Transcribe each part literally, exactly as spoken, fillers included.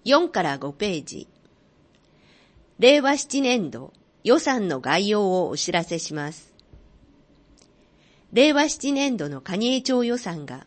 よんからごページ。れいわななねん度予算の概要をお知らせします。れいわななねん度の蟹江町予算が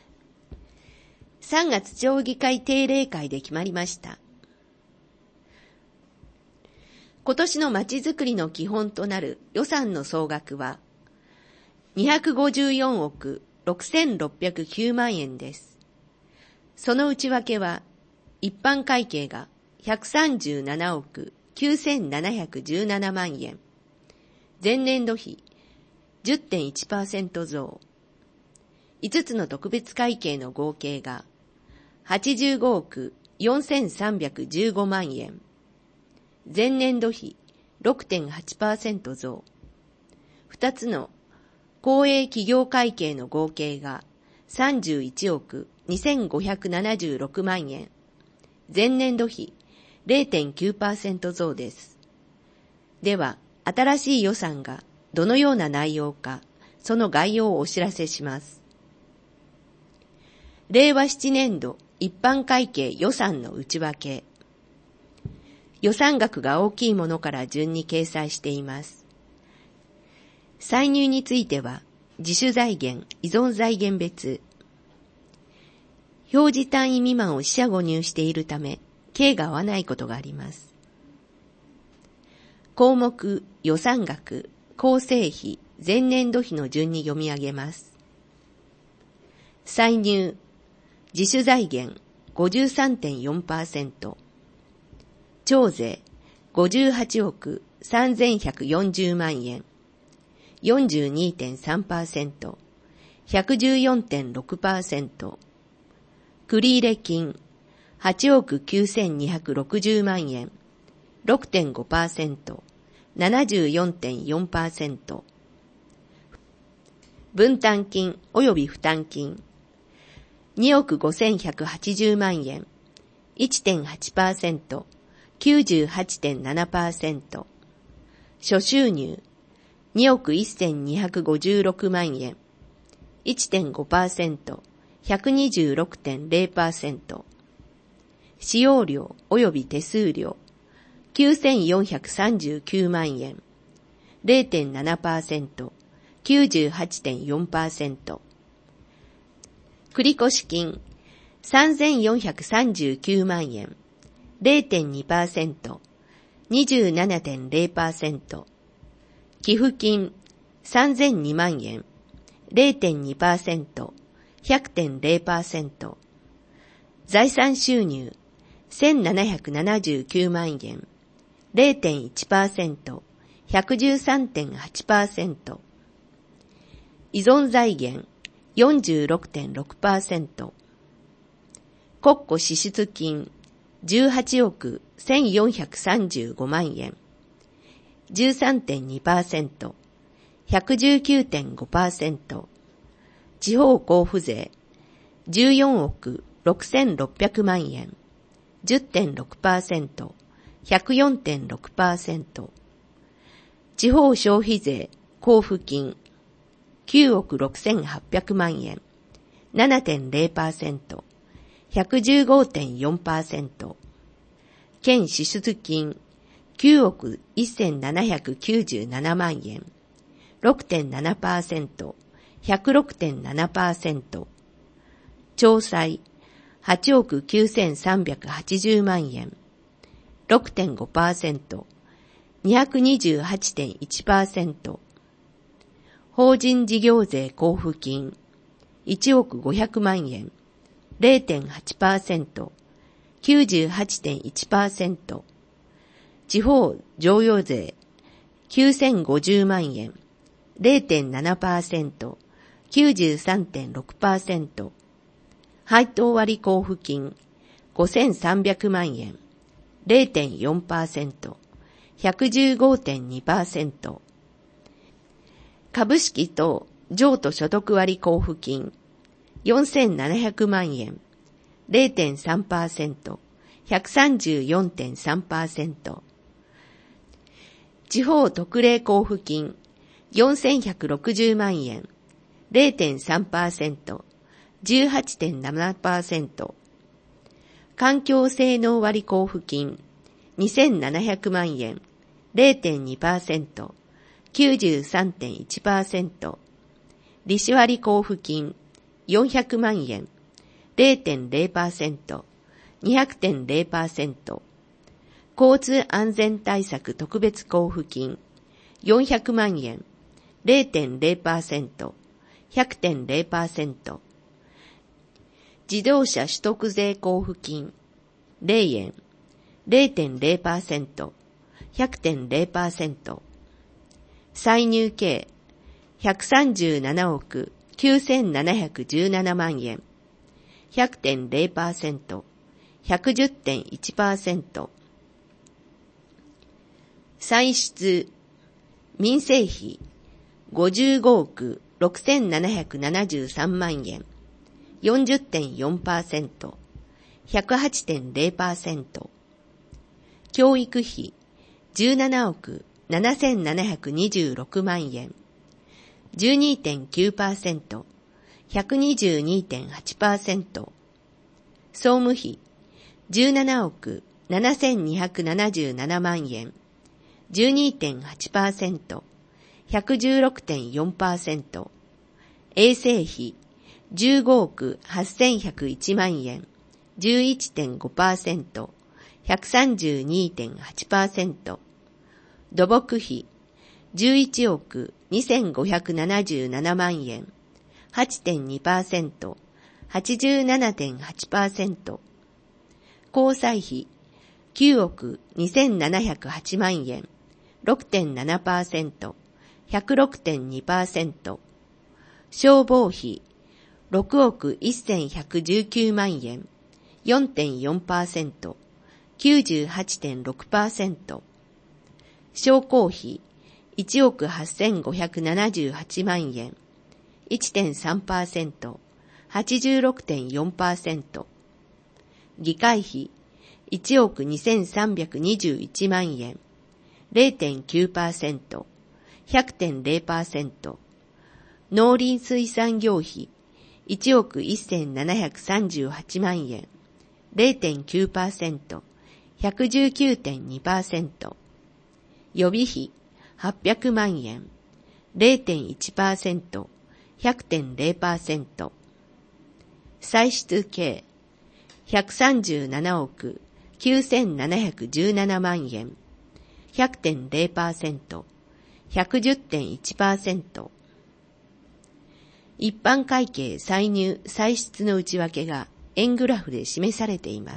さんがつ町議会定例会で決まりました。今年のまちづくりの基本となる予算の総額はにひゃくごじゅうよんおくろくせんろっぴゃくきゅうまんえんです。その内訳は一般会計がひゃくさんじゅうななおくきゅうせんななひゃくじゅうななまんえん、前年度比 じゅってんいちパーセント 増、いつつの特別会計の合計がはちじゅうごおくよんせんさんびゃくじゅうごまんえん、前年度比 ろくてんはちパーセント 増、ふたつの公営企業会計の合計がさんじゅういちおくにせんごひゃくななじゅうろくまんえん、前年度比 れいてんきゅうパーセント 増です。では、新しい予算がどのような内容か、その概要をお知らせします。れいわななねん度一般会計予算の内訳。予算額が大きいものから順に掲載しています。歳入については、自主財源、依存財源別。表示単位未満を四捨五入しているため、径が合わないことがあります。項目、予算額、構成費、前年度比の順に読み上げます。歳入、自主財源 ごじゅうさんてんよんパーセント、徴税ごじゅうはちおくさんぜんひゃくよんじゅうまんえん、よんじゅうにてんさんパーセント、ひゃくじゅうよんてんろくパーセント、繰入金はちおくきゅうせんにひゃくろくじゅうまんえん、ろくてんごパーセント、ななじゅうよんてんよんパーセント、分担金及び負担金におくごせんひゃくはちじゅうまんえん、いってんはちパーセント、きゅうじゅうはちてんななパーセント、諸収入におくせんにひゃくごじゅうろくまんえん、いってんごパーセント、ひゃくにじゅうろくてんぜろパーセント、使用料及び手数料きゅうせんよんひゃくさんじゅうきゅうまんえん、れいてんななパーセント、きゅうじゅうはちてんよんパーセント、繰越金さんぜんよんひゃくさんじゅうきゅうまんえん、れいてんにパーセント、にじゅうななてんぜろパーセント、寄付金さんぜんにまんえん、れいてんにパーセント、ひゃくてんぜろパーセント、財産収入せんななひゃくななじゅうきゅうまんえん、れいてんいちパーセント、ひゃくじゅうさんてんはちパーセント、依存財源 よんじゅうろくてんろくパーセント、国庫支出金じゅうはちおくせんよんひゃくさんじゅうごまんえん、じゅうさんてんにパーセント、ひゃくじゅうきゅうてんごパーセント、地方交付税じゅうよんおくろくせんろっぴゃくまんえん、じゅってんろくパーセント、ひゃくよんてんろくパーセント、地方消費税交付金きゅうおくろくせんはっぴゃくまんえん、ななてんぜろパーセント、ひゃくじゅうごてんよんパーセント、県支出金きゅうおくせんななひゃくきゅうじゅうななまんえん、ろくてんななパーセント、ひゃくろくてんななパーセント、徴歳はちおくきゅうせんさんびゃくはちじゅうまんえん、ろくてんごパーセント、にひゃくにじゅうはちてんいちパーセント、法人事業税交付金いちおくごひゃくまんえん、れいてんはちパーセント、きゅうじゅうはちてんいちパーセント、地方譲与税きゅうせんごじゅうまんえん、れいてんななパーセント、きゅうじゅうさんてんろくパーセント、配当割交付金ごせんさんびゃくまんえん、れいてんよんパーセント、ひゃくじゅうごてんにパーセント、株式等譲渡所得割交付金よんせんななひゃくまんえん、れいてんさんパーセント、ひゃくさんじゅうよんてんさんパーセント、地方特例交付金よんせんひゃくろくじゅうまんえん、れいてんさんパーセント、じゅうはちてんななパーセント、 環境性能割交付金にせんななひゃくまんえん ゼロてんにパーセント、きゅうじゅうさんてんいちパーセント、利子割交付金よんひゃくまんえん ゼロてんゼロパーセント、にひゃくてんゼロパーセント、交通安全対策特別交付金よんひゃくまんえん ゼロてんゼロパーセント、ひゃくてんゼロパーセント、自動車取得税交付金ゼロえん ゼロてんゼロパーセント、ひゃくてんゼロパーセント、歳入計ひゃくさんじゅうななおくきゅうせんななひゃくじゅうななまんえん、ひゃくてんゼロパーセント、ひゃくじゅってんいちパーセント、歳出、民生費ごじゅうごおくろくせんななひゃくななじゅうさんまんえん、よんじゅってんよんパーセント、ひゃくはちてんゼロパーセント、教育費じゅうななおくななせんななひゃくにじゅうろくまんえん、じゅうにてんきゅうパーセント、ひゃくにじゅうにてんはちパーセント、総務費じゅうななおくななせんにひゃくななじゅうななまんえん、じゅうにてんはちパーセント、ひゃくじゅうろくてんよんパーセント、衛生費じゅうごおくはっせんひゃくいちまんえん、じゅういちてんごパーセント、ひゃくさんじゅうにてんはちパーセント、土木費じゅういちおくにせんごひゃくななじゅうななまんえん、はちてんにパーセント、はちじゅうななてんはちパーセント、交際費きゅうおくにせんななひゃくはちまんえん、ろくてんななパーセント、ひゃくろくてんにパーセント、消防費ろくおくせんひゃくじゅうきゅうまんえん、よんてんよんパーセント、きゅうじゅうはちてんろくパーセント、商工費いちおくはっせんごひゃくななじゅうはちまんえん、いってんさんパーセント、はちじゅうろくてんよんパーセント、議会費いちおくにせんさんびゃくにじゅういちまんえん、ゼロてんきゅうパーセント、ひゃくてんゼロパーセント、農林水産業費いちおくせんななひゃくさんじゅうはちまんえん、ゼロてんきゅうパーセント、ひゃくじゅうきゅうてんにパーセント、予備費はっぴゃくまんえん、ゼロてんいちパーセント、ひゃくてんゼロパーセント、歳出計ひゃくさんじゅうななおくきゅうせんななひゃくじゅうななまんえん、ひゃくてんゼロパーセント、ひゃくじゅってんいちパーセント、一般会計歳入歳出の内訳が円グラフで示されています。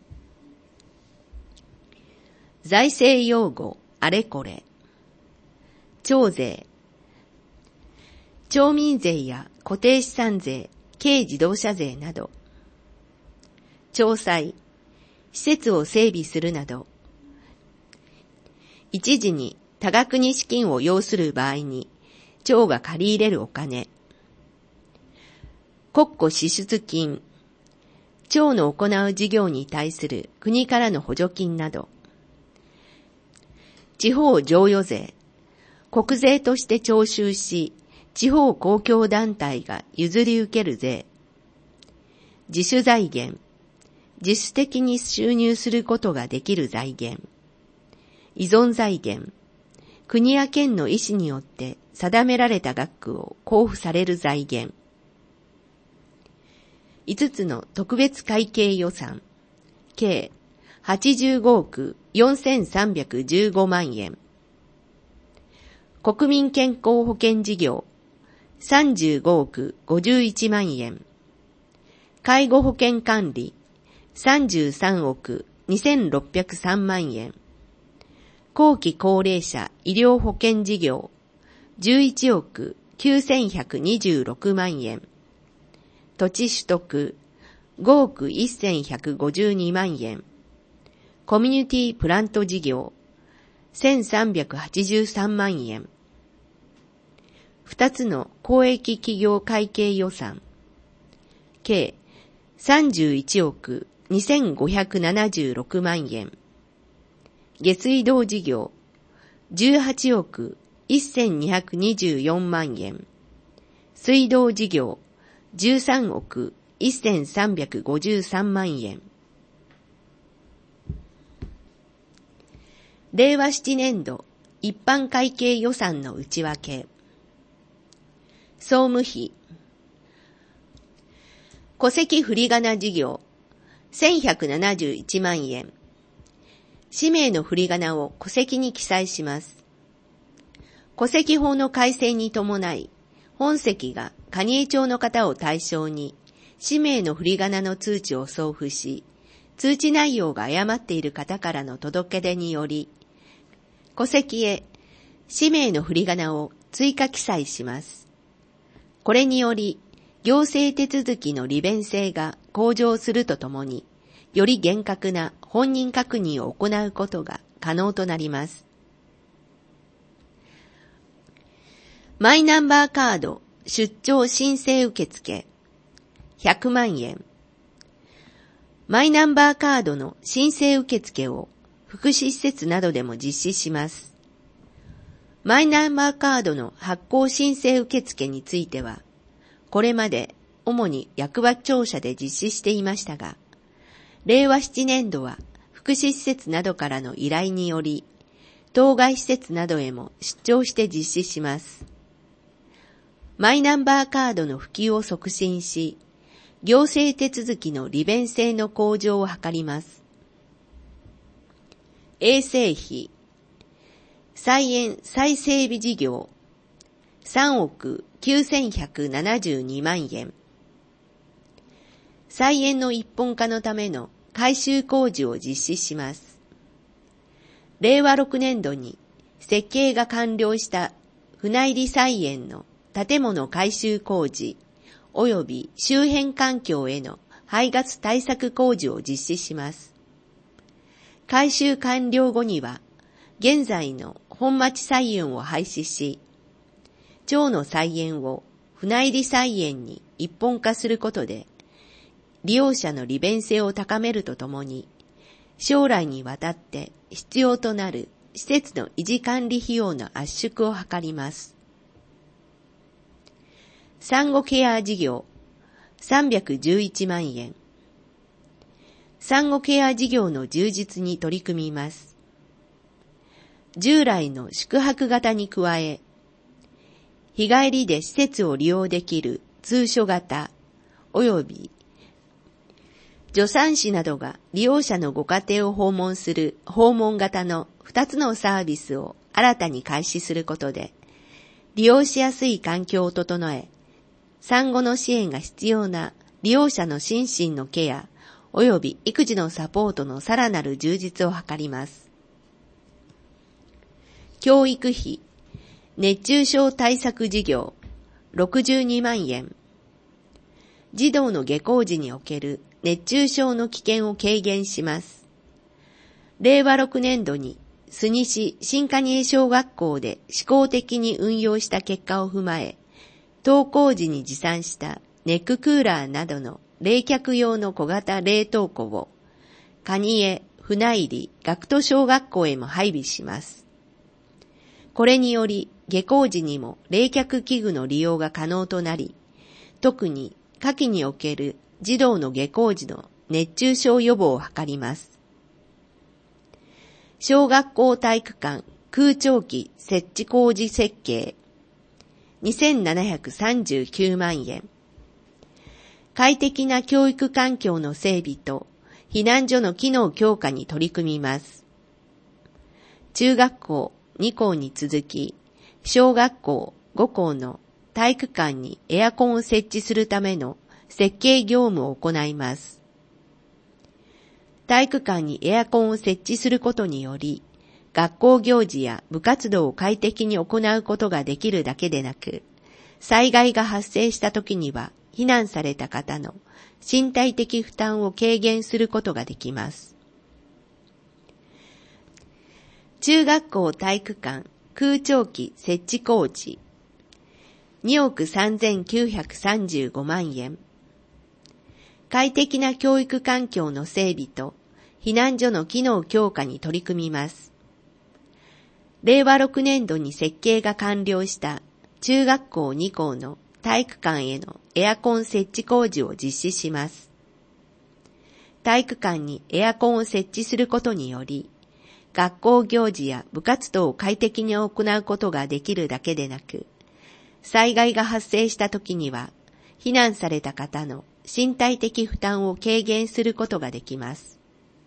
財政用語あれこれ。町税、町民税や固定資産税、軽自動車税など。町債、施設を整備するなど。一時に多額に資金を要する場合に町が借り入れるお金。国庫支出金、町の行う事業に対する国からの補助金など。地方譲与税、国税として徴収し、地方公共団体が譲り受ける税。自主財源、自主的に収入することができる財源。依存財源、国や県の意思によって定められた額を交付される財源。いつつの特別会計予算、計はちじゅうごおくよんせんさんびゃくじゅうごまんえん。国民健康保険事業、さんじゅうごおくごじゅういちまんえん。介護保険管理、さんじゅうさんおくにせんろっぴゃくさんまんえん。後期高齢者医療保険事業、じゅういちおくきゅうせんひゃくにじゅうろくまんえん。土地取得、ごおくせんひゃくごじゅうにまんえん。コミュニティプラント事業、せんさんびゃくはちじゅうさんまんえん。二つの公益企業会計予算、計さんじゅういちおくにせんごひゃくななじゅうろくまんえん。下水道事業、じゅうはちおくせんにひゃくにじゅうよんまんえん。水道事業、じゅうさんおくせんさんびゃくごじゅうさんまんえん。 れいわななねんど一般会計予算の内訳。総務費。戸籍振り仮名事業せんひゃくななじゅういちまんえん。氏名の振り仮名を戸籍に記載します。戸籍法の改正に伴い、本籍が蟹江町の方を対象に、氏名の振り仮名の通知を送付し、通知内容が誤っている方からの届け出により、戸籍へ氏名の振り仮名を追加記載します。これにより、行政手続きの利便性が向上するとともに、より厳格な本人確認を行うことが可能となります。マイナンバーカード出張申請受付ひゃくまんえん。マイナンバーカードの申請受付を福祉施設などでも実施します。マイナンバーカードの発行申請受付については、これまで主に役場庁舎で実施していましたが、れいわななねんどは福祉施設などからの依頼により、当該施設などへも出張して実施します。マイナンバーカードの普及を促進し、行政手続きの利便性の向上を図ります。衛生費。菜園再整備事業さんおくきゅうせんひゃくななじゅうにまんえん。菜園の一本化のための改修工事を実施します。れいわろくねんどに設計が完了した船入り菜園の建物改修工事及び周辺環境への排ガス対策工事を実施します。改修完了後には、現在の本町菜園を廃止し、町の菜園を船入り菜園に一本化することで、利用者の利便性を高めるとともに、将来にわたって必要となる施設の維持管理費用の圧縮を図ります。産後ケア事業さんびゃくじゅういちまんえん。産後ケア事業の充実に取り組みます。従来の宿泊型に加え、日帰りで施設を利用できる通所型及び助産師などが利用者のご家庭を訪問する訪問型のふたつのサービスを新たに開始することで、利用しやすい環境を整え、産後の支援が必要な利用者の心身のケア及び育児のサポートのさらなる充実を図ります。教育費、熱中症対策事業ろくじゅうにまんえん。児童の下校時における熱中症の危険を軽減します。れいわろくねんどに須西市新蟹江小学校で試行的に運用した結果を踏まえ、登校時に持参したネッククーラーなどの冷却用の小型冷凍庫を蟹江船入学徒小学校へも配備します。これにより下校時にも冷却器具の利用が可能となり、特に夏季における児童の下校時の熱中症予防を図ります。小学校体育館空調機設置工事設計にせんななひゃくさんじゅうきゅうまんえん。快適な教育環境の整備と避難所の機能強化に取り組みます。中学校に校に続き、小学校ご校の体育館にエアコンを設置するための設計業務を行います。体育館にエアコンを設置することにより、学校行事や部活動を快適に行うことができるだけでなく、災害が発生した時には避難された方の身体的負担を軽減することができます。中学校体育館空調機設置工事におくさんぜんきゅうひゃくさんじゅうごまんえん。快適な教育環境の整備と避難所の機能強化に取り組みます。れいわろくねんどに設計が完了した中学校に校の体育館へのエアコン設置工事を実施します。体育館にエアコンを設置することにより、 学校行事や部活動を快適に行うことができるだけでなく、災害が発生した時には、避難された方の身体的負担を軽減することができます。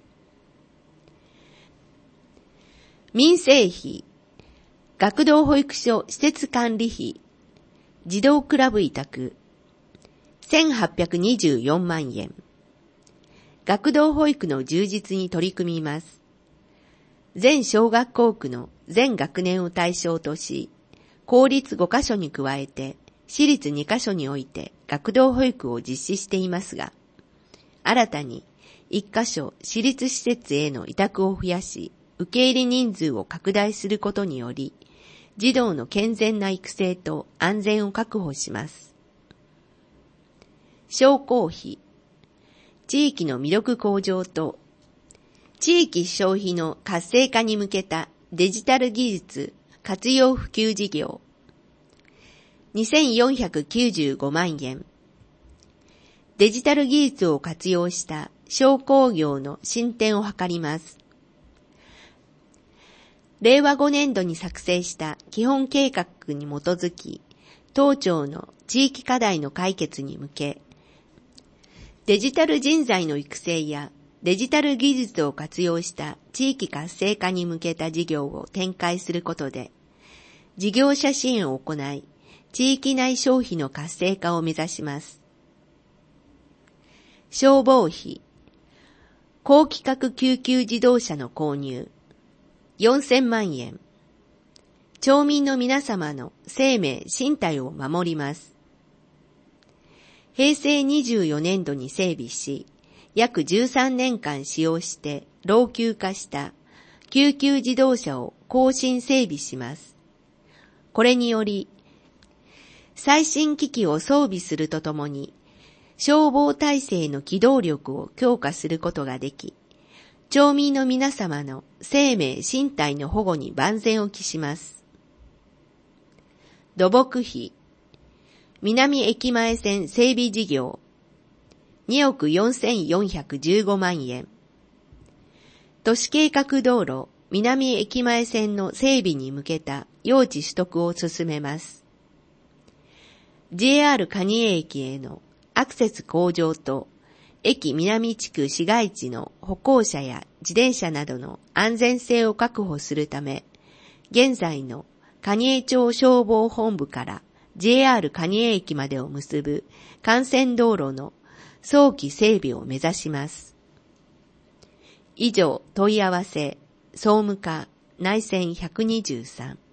民生費、学童保育所施設管理費、児童クラブ委託、せんはっぴゃくにじゅうよんまんえん。学童保育の充実に取り組みます。全小学校区の全学年を対象とし、公立ごカ所に加えて、私立にカ所において学童保育を実施していますが、新たにいっカ所私立施設への委託を増やし、受け入れ人数を拡大することにより、児童の健全な育成と安全を確保します。商工費、地域の魅力向上と地域消費の活性化に向けたデジタル技術活用普及事業、にせんよんひゃくきゅうじゅうごまんえん。デジタル技術を活用した商工業の進展を図ります。れいわごねんどに作成した基本計画に基づき、当庁の地域課題の解決に向け、デジタル人材の育成やデジタル技術を活用した地域活性化に向けた事業を展開することで、事業者支援を行い、地域内消費の活性化を目指します。消防費、高規格救急自動車の購入、よんせんまんえん。町民の皆様の生命・身体を守ります。へいせいにじゅうよねんどに整備し、約じゅうさんねんかん使用して老朽化した救急自動車を更新整備します。これにより、最新機器を装備するとともに、消防体制の機動力を強化することができ、町民の皆様の生命・身体の保護に万全を期します。土木費、南駅前線整備事業、におくよんせんよんひゃくじゅうごまんえん。都市計画道路南駅前線の整備に向けた用地取得を進めます。ジェイアール 蟹江駅へのアクセス向上と、駅南地区市街地の歩行者や自転車などの安全性を確保するため、現在の蟹江町消防本部から ジェイアール 蟹江駅までを結ぶ幹線道路の早期整備を目指します。以上、問い合わせ、総務課内線ひゃくにじゅうさん。